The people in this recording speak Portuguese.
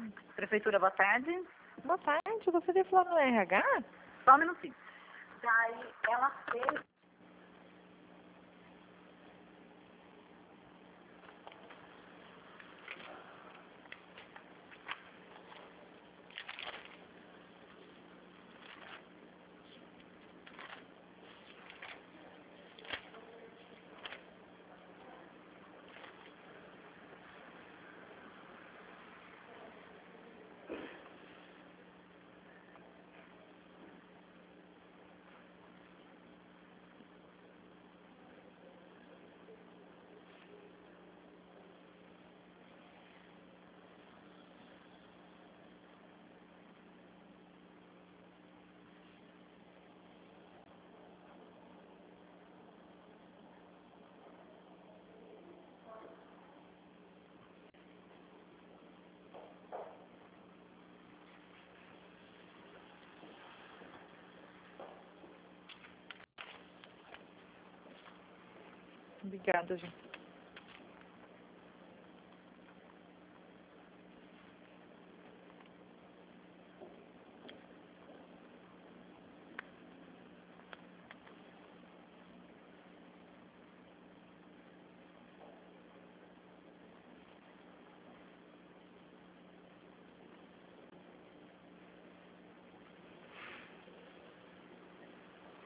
Prefeitura, boa tarde. Boa tarde, eu gostaria de falar no RH? Só um minutinho. Daí ela fez. Obrigada, gente.